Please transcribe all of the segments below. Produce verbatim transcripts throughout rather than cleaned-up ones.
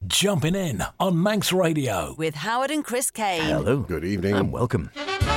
Jumping in on Manx Radio with Howard and Chris Kane. Hello. Good evening. And welcome.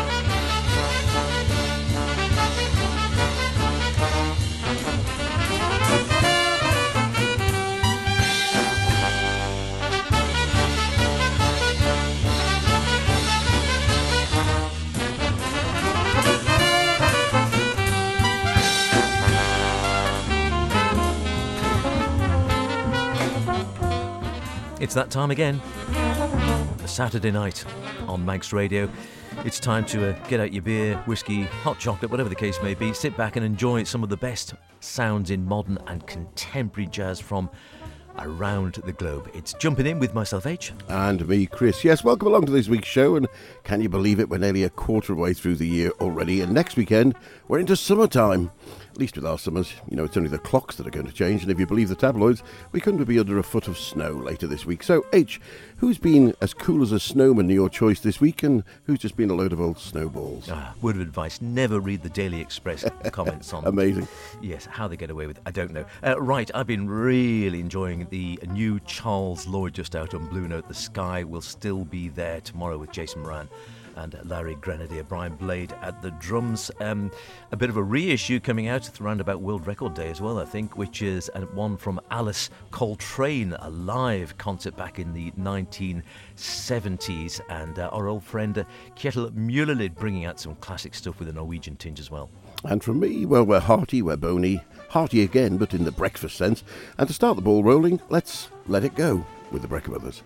It's that time again, a Saturday night on Manx Radio. It's time to uh, get out your beer, whiskey, hot chocolate, whatever the case may be. Sit back and enjoy some of the best sounds in modern and contemporary jazz from around the globe. It's Jumping In with myself, H. And me, Chris. Yes, welcome along to this week's show. And can you believe it? We're nearly a quarter of the way through the year already. And next weekend, we're into summertime. At least with our summers, you know, it's only the clocks that are going to change. And if you believe the tabloids, we couldn't be under a foot of snow later this week. So, H, who's been as cool as a snowman to your choice this week? And who's just been a load of old snowballs? Ah, word of advice, never read the Daily Express comments on... Amazing. Yes, how they get away with it, I don't know. Uh, right, I've been really enjoying the new Charles Lloyd just out on Blue Note. The Sky will still be there tomorrow with Jason Moran and Larry Grenadier, Brian Blade at the drums. Um, a bit of a reissue coming out around about World Record Day as well, I think, which is one from Alice Coltrane, a live concert back in the nineteen seventies, and uh, our old friend uh, Kjetil Mjølelid bringing out some classic stuff with a Norwegian tinge as well. And from me, well, we're hearty, we're bony, hearty again, but in the breakfast sense. And to start the ball rolling, let's let it go with the Brecker Brothers.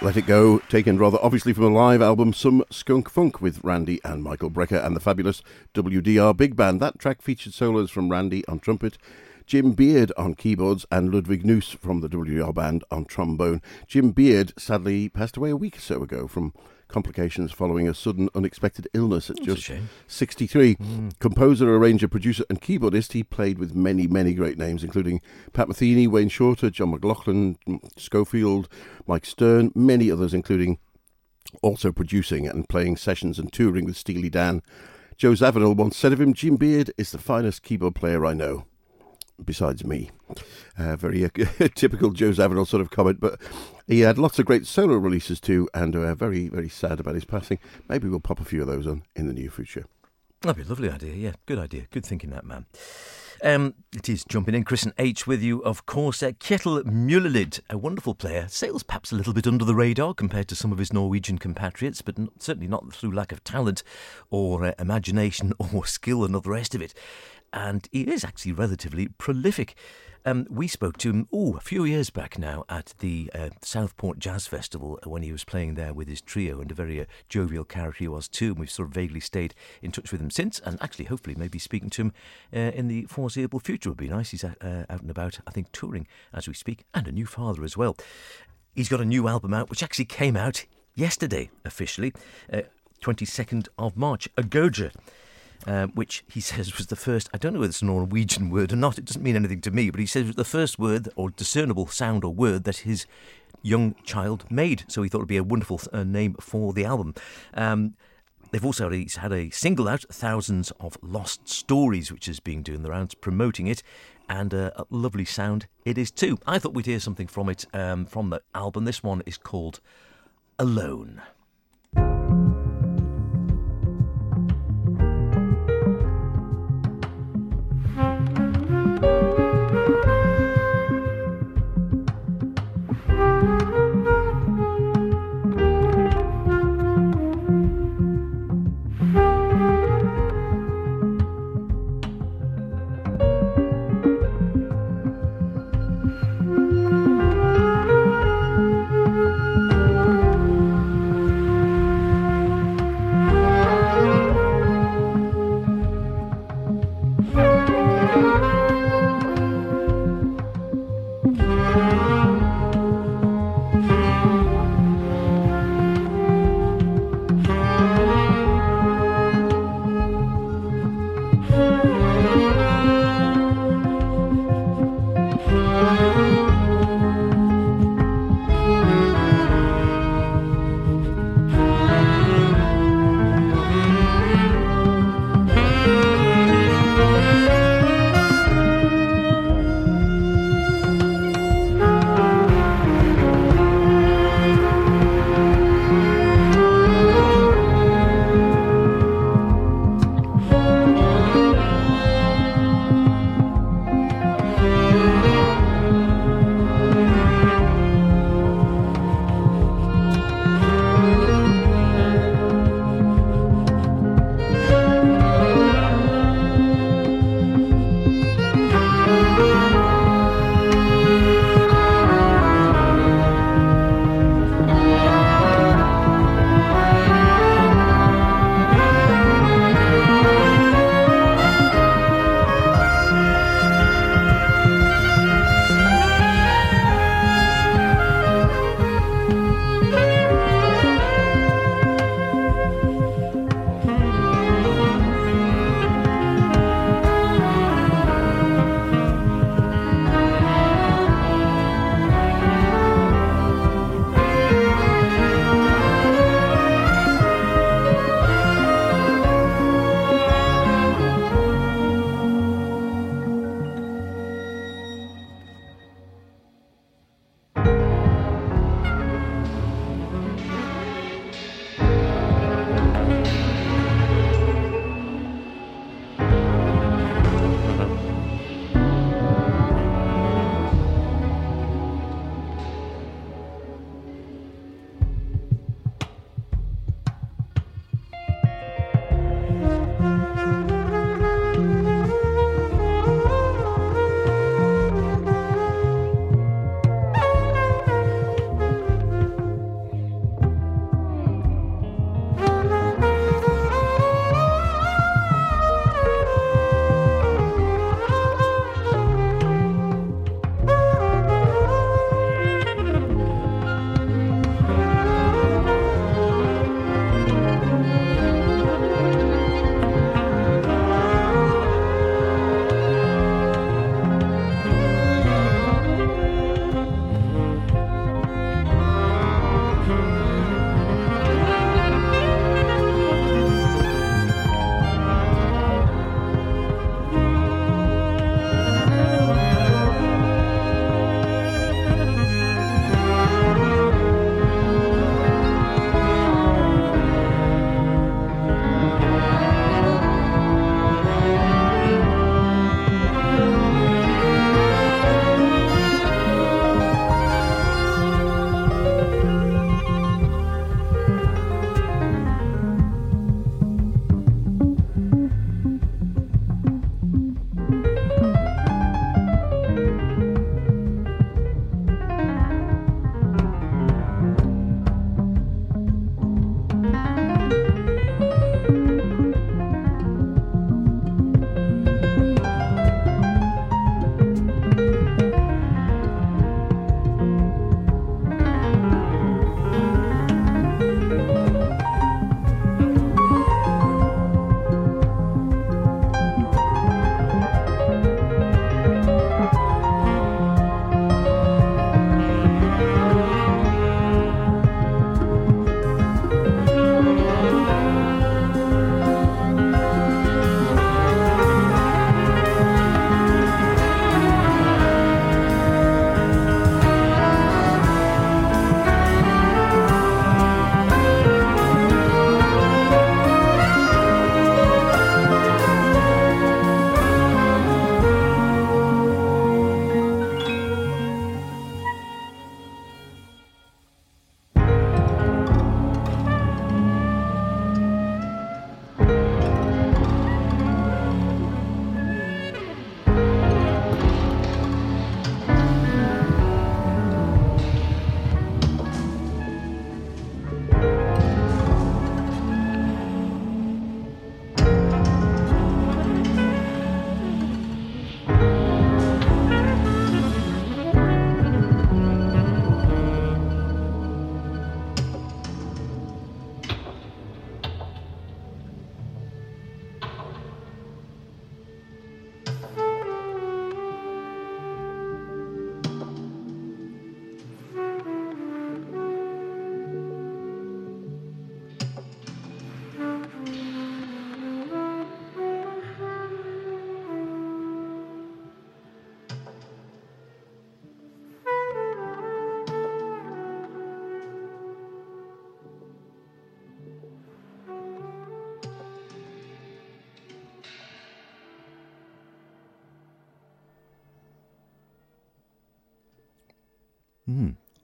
Let It Go, taken rather obviously from a live album, Some Skunk Funk, with Randy and Michael Brecker and the fabulous W D R Big Band. That track featured solos from Randy on trumpet, Jim Beard on keyboards, and Ludwig Noos from the W D R Band on trombone. Jim Beard sadly passed away a week or so ago from complications following a sudden unexpected illness at That's just sixty-three. Mm. Composer, arranger, producer and keyboardist, he played with many, many great names, including Pat Metheny, Wayne Shorter, John McLaughlin, Schofield, Mike Stern, many others, including also producing and playing sessions and touring with Steely Dan. Joe Zawinul once said of him, "Jim Beard is the finest keyboard player I know, besides me." Uh, very uh, typical Joe Zawinul sort of comment, but he had lots of great solo releases too, and uh, very, very sad about his passing. Maybe we'll pop a few of those on in the near future. That'd be a lovely idea, yeah. Good idea. Good thinking, that man. Um, it is jumping in. Chris and H with you, of course. Uh, Kjetil Mjølelid, a wonderful player, sails perhaps a little bit under the radar compared to some of his Norwegian compatriots, but not, certainly not through lack of talent or uh, imagination or skill and all the rest of it. And he is actually relatively prolific. Um, we spoke to him, oh, a few years back now at the uh, Southport Jazz Festival when he was playing there with his trio, and a very uh, jovial character he was too, and we've sort of vaguely stayed in touch with him since, and actually hopefully maybe speaking to him uh, in the foreseeable future would be nice. He's uh, out and about, I think, touring as we speak, and a new father as well. He's got a new album out, which actually came out yesterday, officially, uh, twenty-second of March, Agoja. Uh, which he says was the first, I don't know whether it's a Norwegian word or not, it doesn't mean anything to me, but he says it was the first word or discernible sound or word that his young child made. So he thought it would be a wonderful uh, name for the album. Um, they've also he's had a single out, Thousands of Lost Stories, which is being doing the rounds, promoting it, and uh, a lovely sound it is too. I thought we'd hear something from it, um, from the album. This one is called Alone.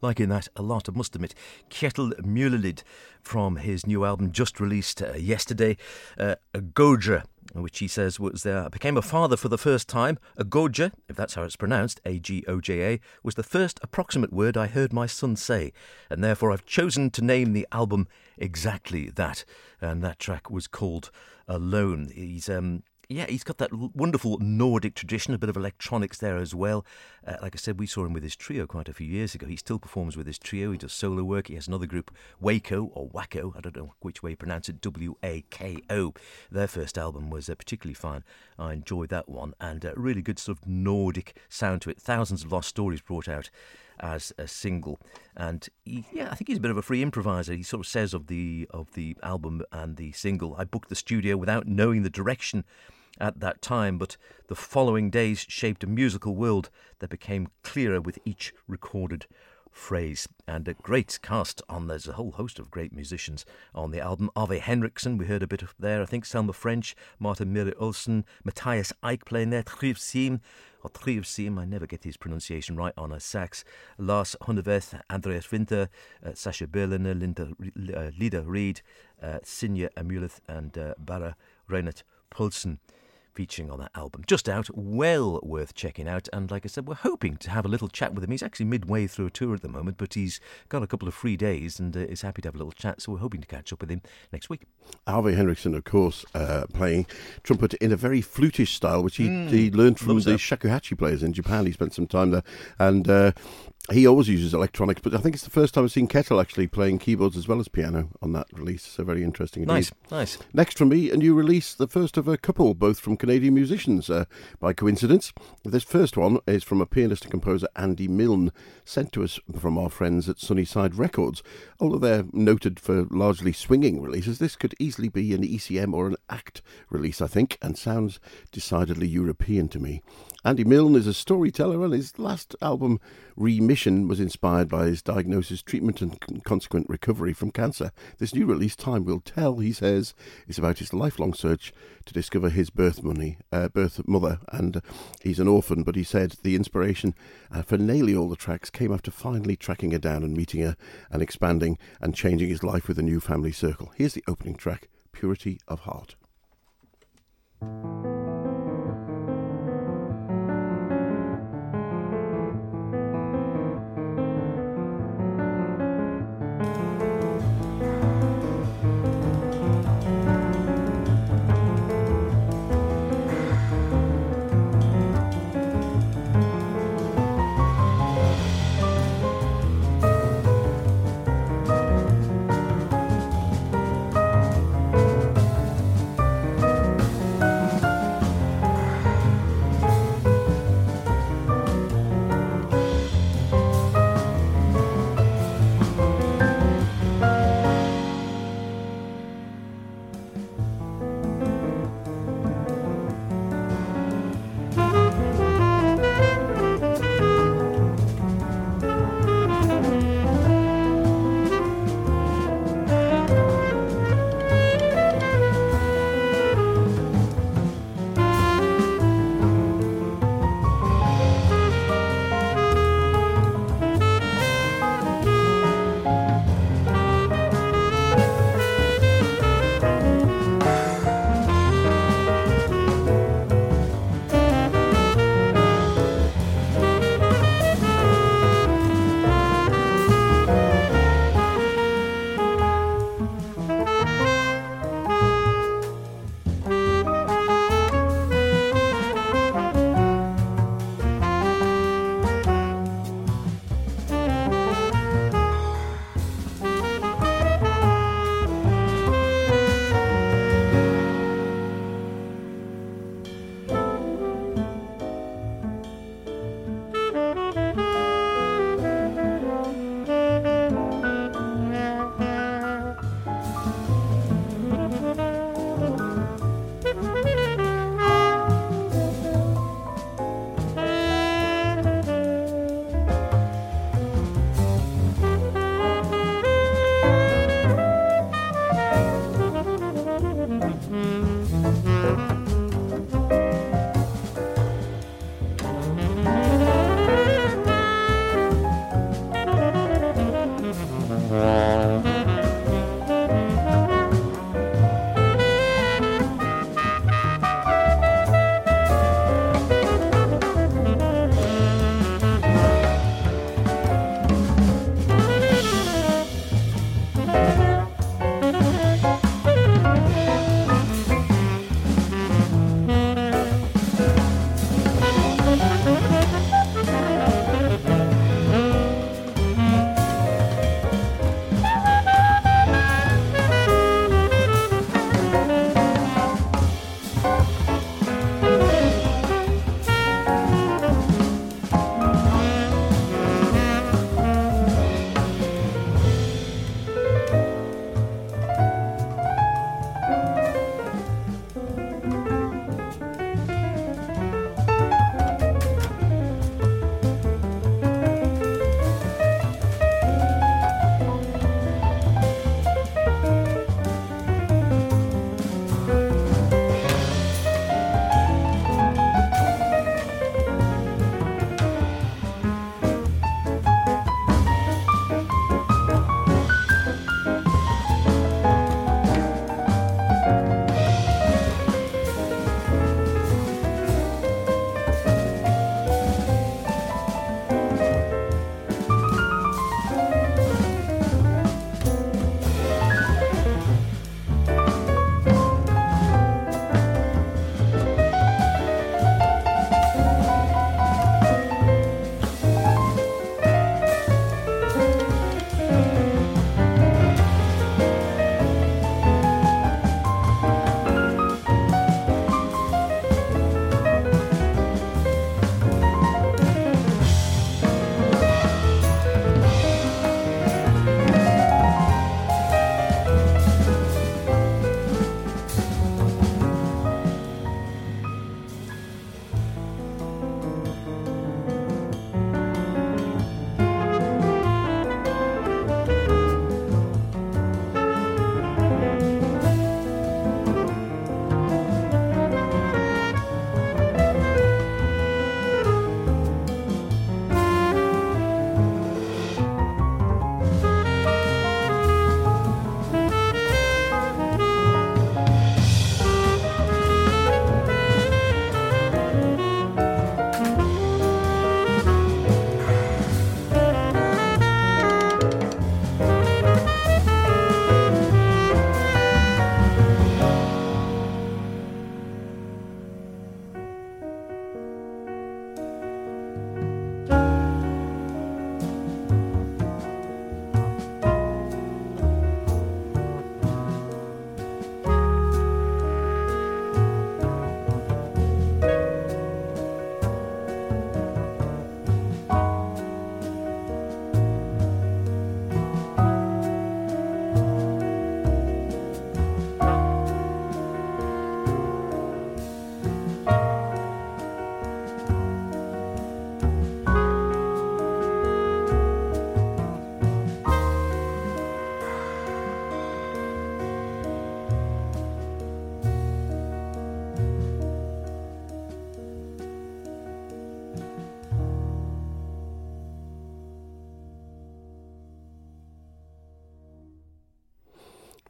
liking that a lot, I must admit. Kjetil Mjølelid from his new album just released uh, yesterday, uh, Agoja, which he says was there. I became a father for the first time. Agoja, if that's how it's pronounced, A G O J A, was the first approximate word I heard my son say, and therefore I've chosen to name the album exactly that. And that track was called Alone. He's um. Yeah, he's got that wonderful Nordic tradition, a bit of electronics there as well. Uh, like I said, we saw him with his trio quite a few years ago. He still performs with his trio. He does solo work. He has another group, Wako, or Wako, I don't know which way you pronounce it, W A K O. Their first album was uh, particularly fine. I enjoyed that one, and a uh, really good sort of Nordic sound to it. Thousands of Lost Stories brought out as a single, and he, yeah, I think he's a bit of a free improviser. He sort of says of the of the album and the single, I booked the studio without knowing the direction at that time, but the following days shaped a musical world that became clearer with each recorded phrase. And a great cast on, there's a whole host of great musicians on the album. Ave Henriksen, we heard a bit of there, I think, Selma French, Martin Mire Olsen, Matthias Eick playing there, Trivsim, or Trivsim, I never get his pronunciation right, on a sax, Lars Hundevedt, Andreas Winter, uh, Sasha Berliner, Linda, uh, Lida Reed, uh, Sinja Amuleth, and uh, Bara Reinert Poulsen, featuring on that album. Just out, well worth checking out. And like I said, we're hoping to have a little chat with him. He's actually midway through a tour at the moment, but he's got a couple of free days and uh, is happy to have a little chat. So we're hoping to catch up with him next week. Ave Henriksen, of course, uh, playing trumpet in a very flutish style, which he, mm, he learned from the shakuhachi players in Japan. He spent some time there. And uh, he always uses electronics, but I think it's the first time I've seen Kjetil actually playing keyboards as well as piano on that release. So very interesting indeed. Nice, nice. Next from me, a new release, the first of a couple, both from Canadian musicians, uh, by coincidence. This first one is from a pianist and composer, Andy Milne, sent to us from our friends at Sunnyside Records. Although they're noted for largely swinging releases, this could easily be an E C M or an ACT release, I think, and sounds decidedly European to me. Andy Milne is a storyteller, and his last album, Remission, was inspired by his diagnosis, treatment and consequent recovery from cancer. This new release, Time Will Tell, he says, is about his lifelong search to discover his birth money, uh, birth mother, and he's an orphan, but he said the inspiration uh, for nearly all the tracks came after finally tracking her down and meeting her and expanding and changing his life with a new family circle. Here's the opening track, Purity of Heart.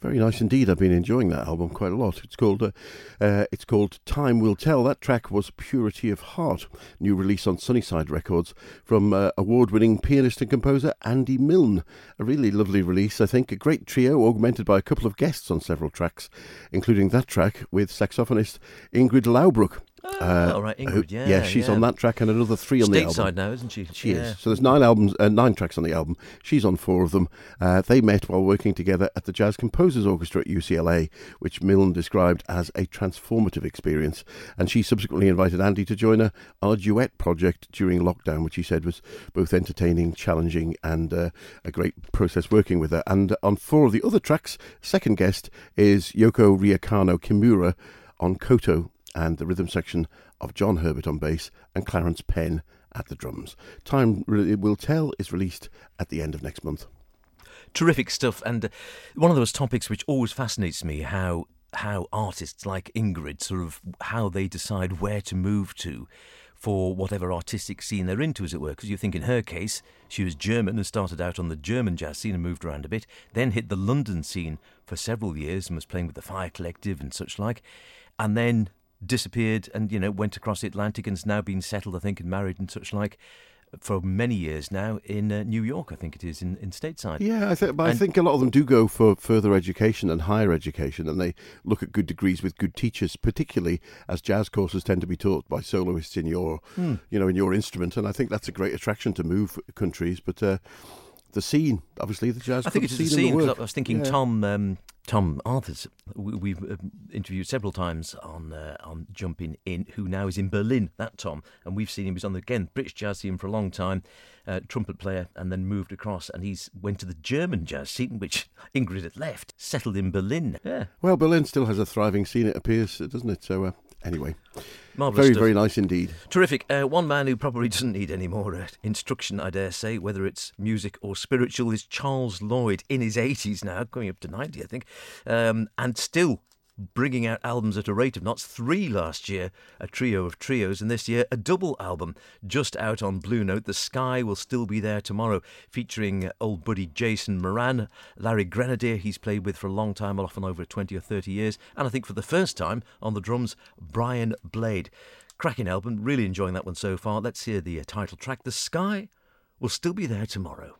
Very nice indeed. I've been enjoying that album quite a lot. It's called uh, uh, it's called Time Will Tell. That track was Purity of Heart, new release on Sunnyside Records from uh, award-winning pianist and composer Andy Milne. A really lovely release, I think. A great trio augmented by a couple of guests on several tracks, including that track with saxophonist Ingrid Laubruck. Oh, Uh, all right, Ingrid, yeah. yeah, she's yeah. on that track and another three on the album. Stateside now, isn't she? She yeah. is. So there's nine albums, uh, nine tracks on the album. She's on four of them. Uh, they met while working together at the Jazz Composers Orchestra at U C L A, which Milne described as a transformative experience. And she subsequently invited Andy to join her on a duet project during lockdown, which he said was both entertaining, challenging, and uh, a great process working with her. And on four of the other tracks, second guest is Yoko Ryakano Kimura on koto, and the rhythm section of John Herbert on bass and Clarence Penn at the drums. Time Will Tell is released at the end of next month. Terrific stuff, and uh, one of those topics which always fascinates me, how how artists like Ingrid, sort of how they decide where to move to for whatever artistic scene they're into, as it were. Because you think in her case, she was German and started out on the German jazz scene and moved around a bit, then hit the London scene for several years and was playing with the Fire Collective and such like, and then disappeared and, you know, went across the Atlantic and has now been settled, I think, and married and such like for many years now in uh, New York, I think it is, in, in Stateside. Yeah, I, th- but and I think a lot of them do go for further education and higher education, and they look at good degrees with good teachers, particularly as jazz courses tend to be taught by soloists in your, hmm. you know, in your instrument, and I think that's a great attraction to move countries, but uh, the scene, obviously, the jazz I think it's scene. the scene, the because I was thinking yeah. Tom um, Tom Arthurs, we, we've uh, interviewed several times on uh, on Jumping In, who now is in Berlin, that Tom, and we've seen him, he's on the, again, British jazz scene for a long time, uh, trumpet player, and then moved across, and he's went to the German jazz scene, which Ingrid had left, settled in Berlin. Yeah. Well, Berlin still has a thriving scene, it appears, doesn't it? So, uh, anyway, Marvellous very, stuff. very nice indeed. Terrific. Uh, one man who probably doesn't need any more uh, instruction, I dare say, whether it's music or spiritual, is Charles Lloyd, in his eighties now, going up to ninety, I think, um, and still bringing out albums at a rate of knots. Three last year, a trio of trios, and this year a double album just out on Blue Note. The Sky Will Still Be There Tomorrow, featuring old buddy Jason Moran, Larry Grenadier, he's played with for a long time, often over twenty or thirty years, and I think for the first time on the drums, Brian Blade. Cracking album, really enjoying that one so far. Let's hear the uh, title track, The Sky Will Still Be There Tomorrow.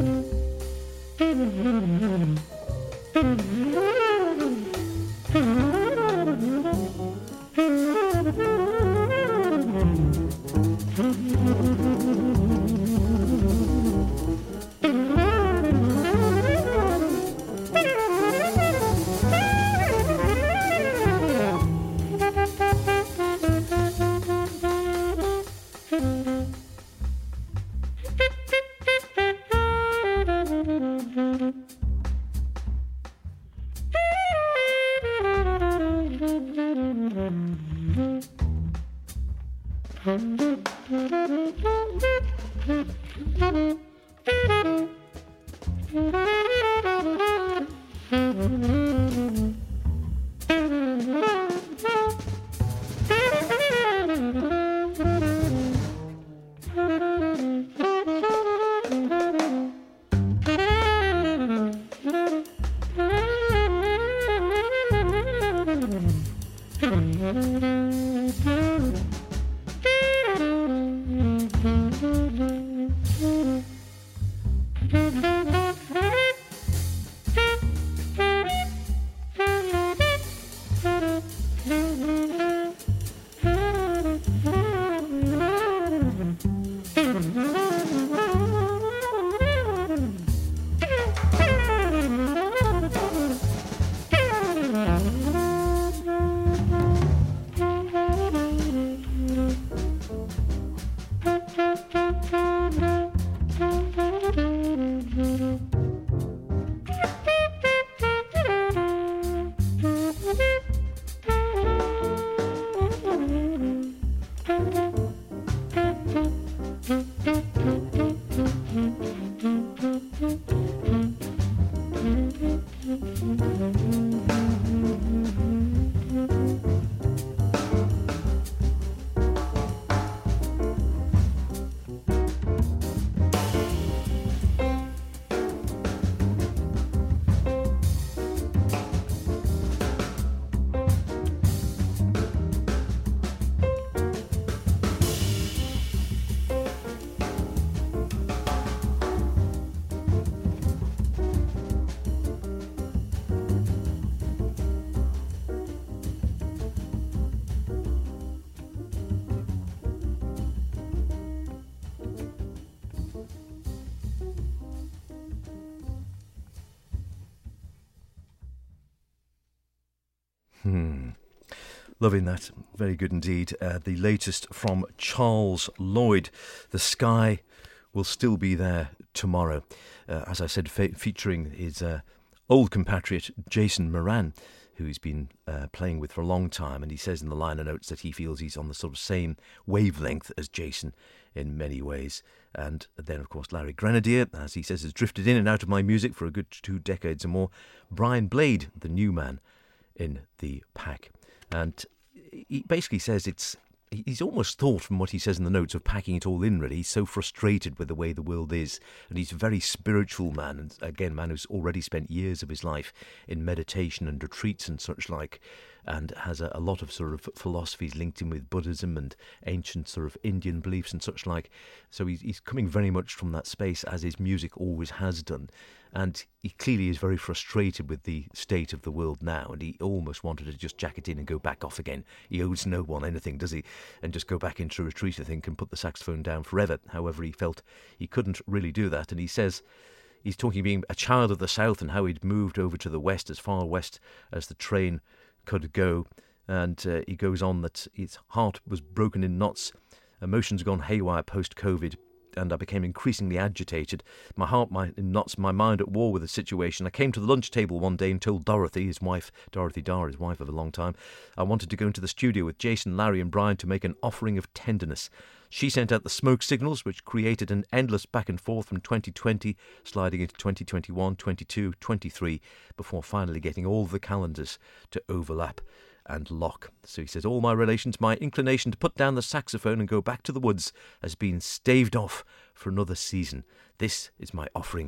Hmm. Loving that. Very good indeed. Uh, the latest from Charles Lloyd. The Sky Will Still Be There Tomorrow. Uh, as I said, fe- featuring his uh, old compatriot Jason Moran, who he's been uh, playing with for a long time. And he says in the liner notes that he feels he's on the sort of same wavelength as Jason in many ways. And then, of course, Larry Grenadier, as he says, has drifted in and out of my music for a good two decades or more. Brian Blade, the new man in the pack. And he basically says it's he's almost thought, from what he says in the notes, of packing it all in, really. He's so frustrated with the way the world is, and he's a very spiritual man, and again, man who's already spent years of his life in meditation and retreats and such like, and has a, a lot of sort of philosophies linked in with Buddhism and ancient sort of Indian beliefs and such like. So he's, he's coming very much from that space, as his music always has done. And he clearly is very frustrated with the state of the world now, and he almost wanted to just jack it in and go back off again. He owes no one anything, does he? And just go back into retreat, I think, and put the saxophone down forever. However, he felt he couldn't really do that, and he says he's talking being a child of the South and how he'd moved over to the West, as far west as the train could go. And uh, he goes on that his heart was broken in knots, emotions gone haywire post-COVID, and I became increasingly agitated. My heart my, in knots, my mind at war with the situation. I came to the lunch table one day and told Dorothy, his wife, Dorothy Dar, his wife of a long time, I wanted to go into the studio with Jason, Larry and Brian to make an offering of tenderness. She sent out the smoke signals, which created an endless back and forth from twenty twenty, sliding into twenty twenty-one, twenty-two, twenty-three, before finally getting all the calendars to overlap and lock. So he says, all my relations, my inclination to put down the saxophone and go back to the woods has been staved off for another season. This is my offering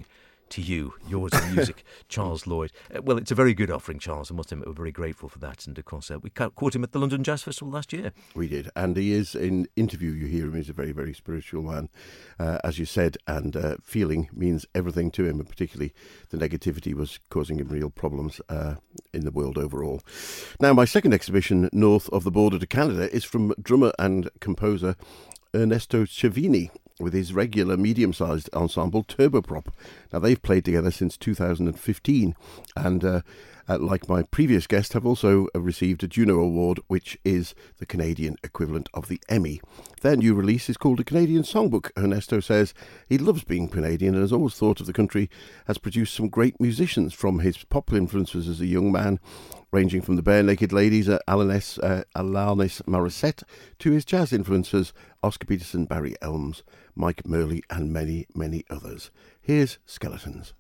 to you, yours in music, Charles Lloyd. Uh, well, it's a very good offering, Charles. I must admit, we're very grateful for that. And of course, uh, we ca- caught him at the London Jazz Festival last year. We did. And he is, in interview, you hear him, he's a very, very spiritual man, uh, as you said, and uh, feeling means everything to him, and particularly the negativity was causing him real problems uh, in the world overall. Now, my second exhibition north of the border to Canada is from drummer and composer Ernesto Cevini, with his regular medium-sized ensemble Turboprop. Now, they've played together since two thousand fifteen, and uh, uh, like my previous guest, have also uh, received a Juno Award, which is the Canadian equivalent of the Emmy. Their new release is called A Canadian Songbook. Ernesto says he loves being Canadian and has always thought of the country as produced some great musicians, from his pop influences as a young man, ranging from the Bare Naked Ladies, uh, Alanis, uh, Alanis Morissette, to his jazz influences, Oscar Peterson, Barry Elms, Mike Murley, and many, many others. Here's Skeletons.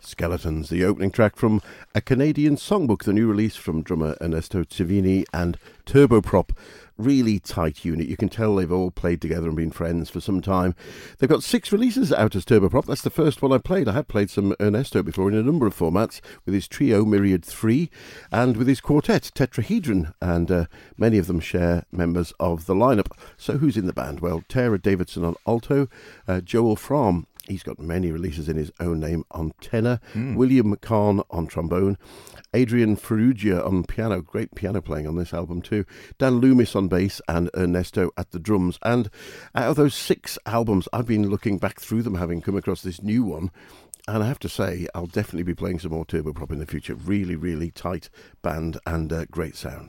Skeletons, the opening track from A Canadian Songbook, the new release from drummer Ernesto Civini and Turboprop. Really tight unit. You can tell they've all played together and been friends for some time. They've got six releases out as Turboprop. That's the first one I played. I have played some Ernesto before in a number of formats, with his trio Myriad three and with his quartet Tetrahedron, and uh, many of them share members of the lineup. So who's in the band? Well, Tara Davidson on alto, uh, Joel Fromm, he's got many releases in his own name, on tenor, mm. William Kahn on trombone, Adrian Ferrugia on piano, great piano playing on this album too, Dan Loomis on bass, and Ernesto at the drums. And out of those six albums, I've been looking back through them, having come across this new one, and I have to say, I'll definitely be playing some more Turboprop in the future. Really, really tight band and uh, great sound.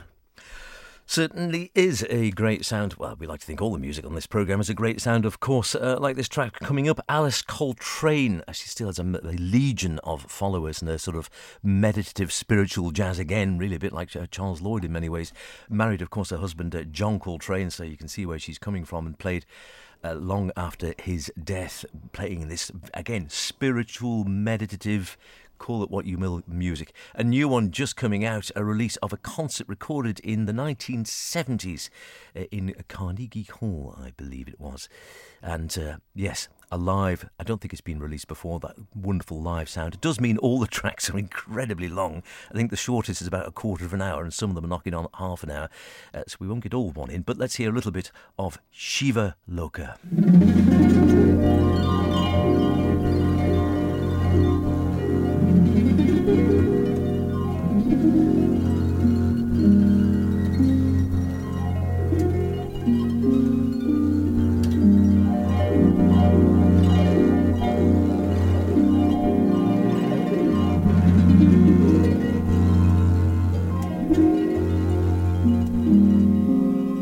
Certainly is a great sound. Well, we like to think all the music on this programme is a great sound, of course. Uh, like this track coming up, Alice Coltrane. She still has a, a legion of followers and a sort of meditative, spiritual jazz again, really a bit like uh, Charles Lloyd in many ways. Married, of course, her husband, uh, John Coltrane, so you can see where she's coming from, and played uh, long after his death, playing this, again, spiritual, meditative, call it what you will, music. A new one just coming out, a release of a concert recorded in the nineteen seventies uh, in Carnegie Hall, I believe it was. And uh, yes, a live, I don't think it's been released before, that wonderful live sound. It does mean all the tracks are incredibly long. I think the shortest is about a quarter of an hour, and some of them are knocking on half an hour. Uh, so we won't get all one in, but let's hear a little bit of Shiva Loka.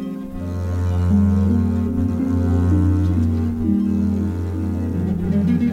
Thank you.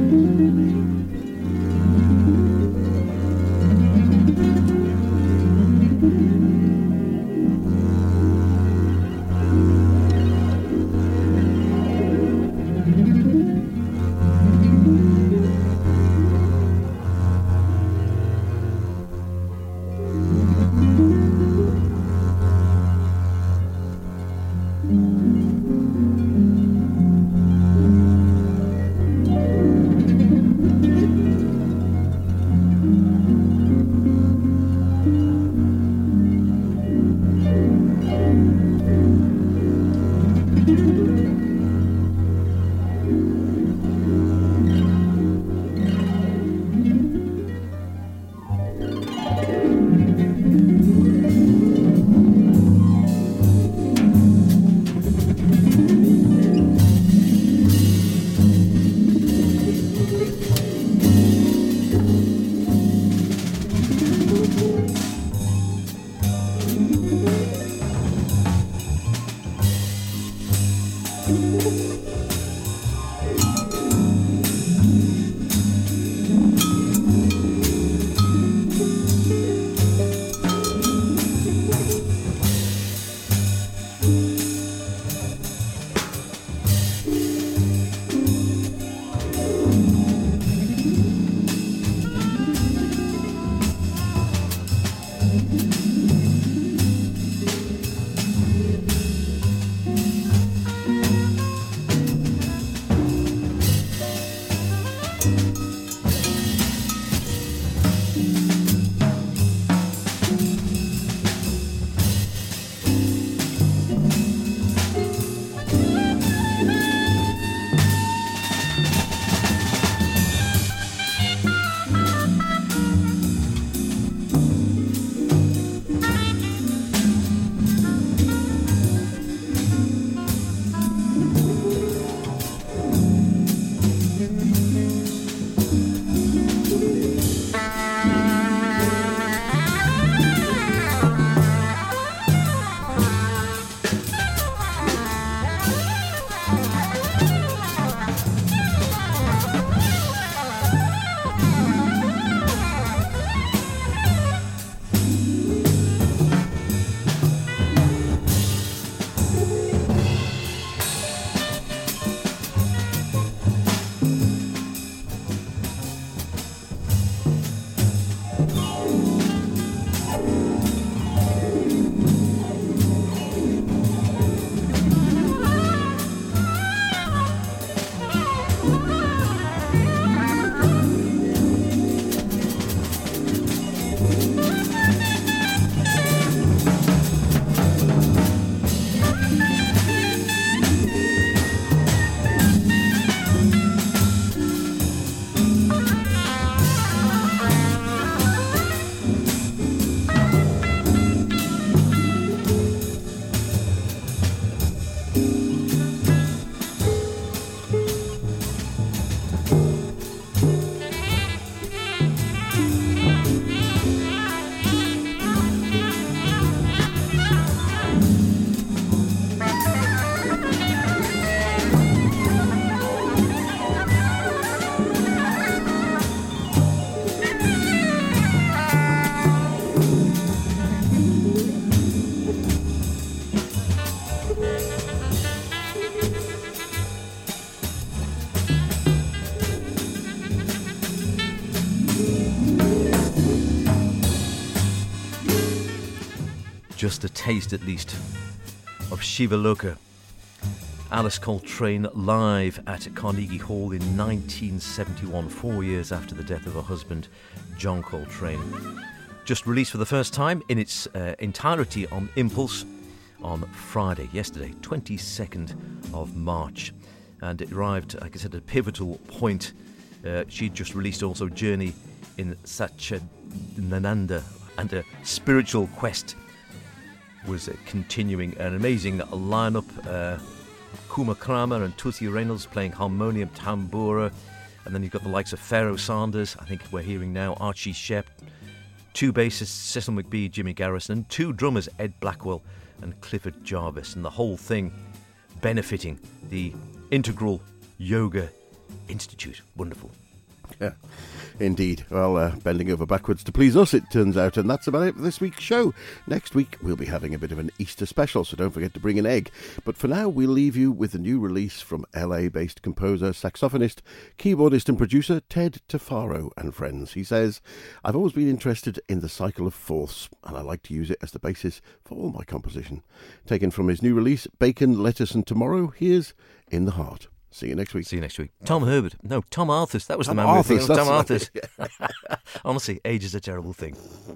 just a taste at least of Shiva Loka. Alice Coltrane live at Carnegie Hall in nineteen seventy-one, four years after the death of her husband, John Coltrane. Just released for the first time in its uh, entirety on Impulse on Friday, yesterday, twenty-second of March. And it arrived, like I said, at a pivotal point. Uh, she'd just released also Journey in Satchidananda, and a spiritual quest was uh, continuing. An amazing lineup. Uh, Kuma Kramer and Tootsie Reynolds playing harmonium, tambura, and then you've got the likes of Pharoah Sanders, I think we're hearing now, Archie Shepp, two bassists, Cecil McBee, Jimmy Garrison, and two drummers, Ed Blackwell and Clifford Jarvis, and the whole thing benefiting the Integral Yoga Institute. Wonderful. Yeah, indeed. Well, uh, bending over backwards to please us, it turns out, and that's about it for this week's show. Next week, we'll be having a bit of an Easter special, so don't forget to bring an egg. But for now, we'll leave you with a new release from L A-based composer, saxophonist, keyboardist and producer Ted Tafaro and friends. He says, "I've always been interested in the cycle of fourths, and I like to use it as the basis for all my composition." Taken from his new release, Bacon, Lettuce and Tomorrow, here's In the Heart. See you next week. See you next week. Tom Herbert. No, Tom Arthurs. That was Tom the man Arthurs, we were thinking of. Tom that's Arthurs. Honestly, age is a terrible thing.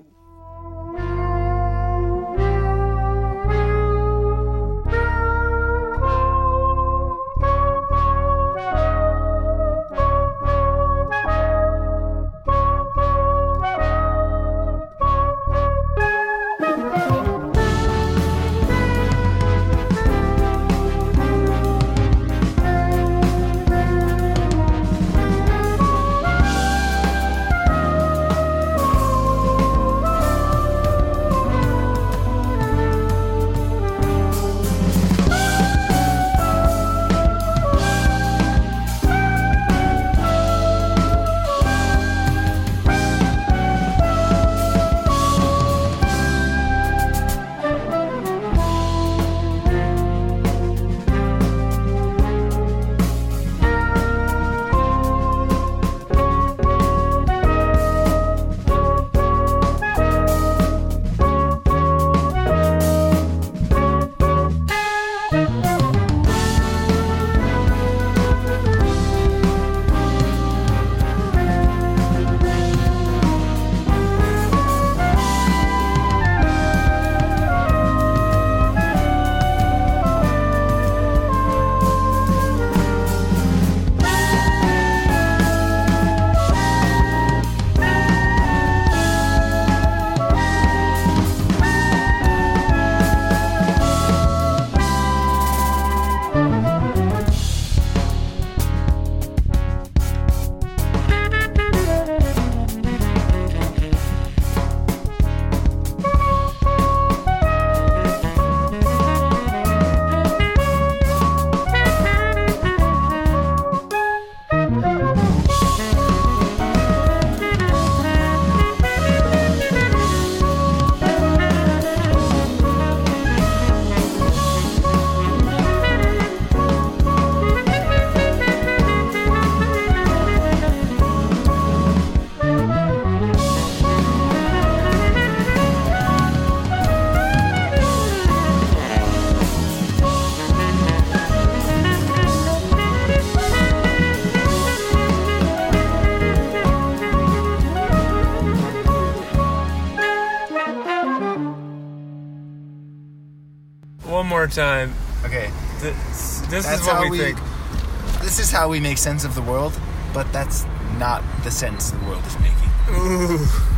One more time. Okay. This, this That's is what how we, we think. This is how we make sense of the world, but that's not the sense the world is making. Ooh.